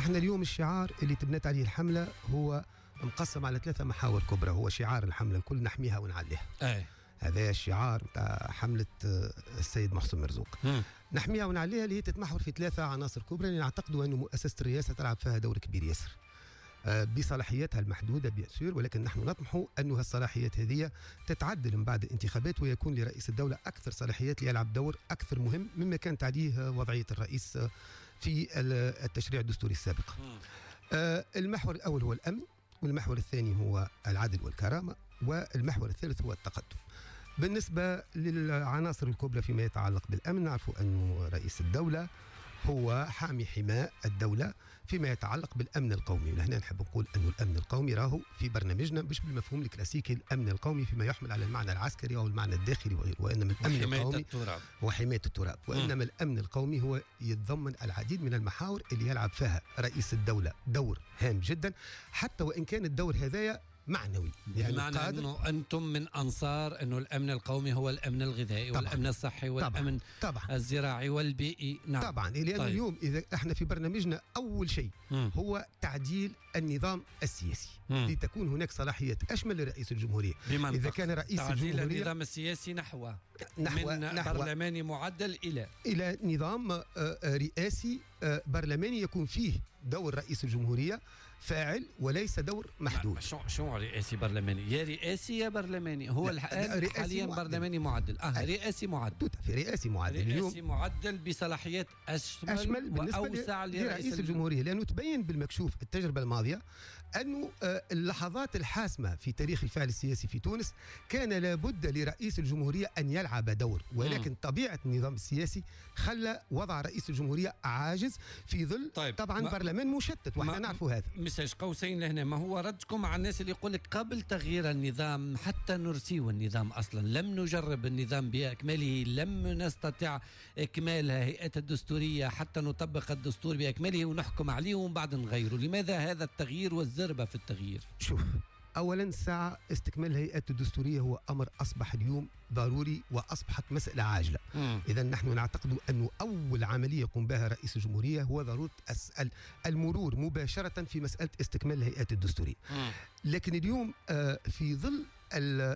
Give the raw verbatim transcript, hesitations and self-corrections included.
احنا اليوم الشعار اللي تبنت عليه الحملة هو مقسم على ثلاثة محاور كبرى. هو شعار الحملة الكل نحميها ونعليها. أي. هذا الشعار بتاع حملة السيد محسن مرزوق. مم. نحميها ونعليها اللي هي تتمحور في ثلاثة عناصر كبرى اللي نعتقدوا أنه مؤسسة الرئاسة تلعب فيها دور كبير ياسر بصلاحياتها المحدودة بيسير، ولكن نحن نطمح أن الصلاحيات هذه تتعدل من بعد الانتخابات ويكون لرئيس الدولة أكثر صلاحيات ليلعب دور أكثر مهم مما كانت عليه وضعية الرئيس في التشريع الدستوري السابق. المحور الأول هو الأمن، والمحور الثاني هو العدل والكرامة، والمحور الثالث هو التقدم. بالنسبة للعناصر الكبرى فيما يتعلق بالأمن، نعرف أن رئيس الدولة هو حامي حماء الدولة فيما يتعلق بالأمن القومي، ولهنا نحب نقول أن الأمن القومي راهو في برنامجنا مش بالمفهوم الكلاسيكي الأمن القومي فيما يحمل على المعنى العسكري أو المعنى الداخلي وغيره، وإنما الأمن القومي التراب. وحماية التراب، وإنما م. الأمن القومي هو يتضمن العديد من المحاور اللي يلعب فيها رئيس الدولة دور هام جدا، حتى وإن كان الدور هذايا معنوي، يعني بمعنى أنه أنتم من أنصار أنه الأمن القومي هو الأمن الغذائي طبعًا. والأمن الصحي والأمن طبعًا. الزراعي والبيئي. نعم طبعا، لأن طيب. اليوم إذا احنا في برنامجنا أول شيء م. هو تعديل النظام السياسي م. لتكون هناك صلاحيات أشمل لرئيس الجمهورية. إذا كان رئيس تعديل الجمهورية النظام السياسي نحو نحو من نحو برلماني معدل إلى إلى نظام رئاسي برلماني يكون فيه دور رئيس الجمهورية فاعل وليس دور محدود. شو شو رئاسي برلماني؟ يا رئاسي يا برلماني. هو الحالي حاليا معدل. برلماني معدل. اه رئاسي معدل. في رئاسي معدل. رئاسي معدل بصلاحيات اشمل, أشمل واوسع لرئيس الجمهورية، لانه تبين بالمكشوف التجربة الماضية انه اللحظات الحاسمة في تاريخ الفعل السياسي في تونس كان لابد لرئيس الجمهورية ان يلعب دور، ولكن م. طبيعة النظام السياسي خلى وضع رئيس الجمهورية عاجز في ظل طيب. طبعا ما برلمان مشتت، واحنا نعرف هذا. مساج قوسين لهنا، ما هو ردكم على الناس اللي يقول لك قبل تغيير النظام حتى نرسيه النظام اصلا لم نجرب النظام باكمله، لم نستطع اكمال هيئات الدستوريه حتى نطبق الدستور باكمله ونحكم عليه ومن بعد نغيره، لماذا هذا التغيير والزربه في التغيير؟ شوف، اولا ساعه استكمال الهيئات الدستوريه هو امر اصبح اليوم ضروري واصبحت مساله عاجله. اذا نحن نعتقد انه اول عمليه يقوم بها رئيس الجمهوريه هو ضروره اسال المرور مباشره في مساله استكمال الهيئات الدستوريه. مم. لكن اليوم في ظل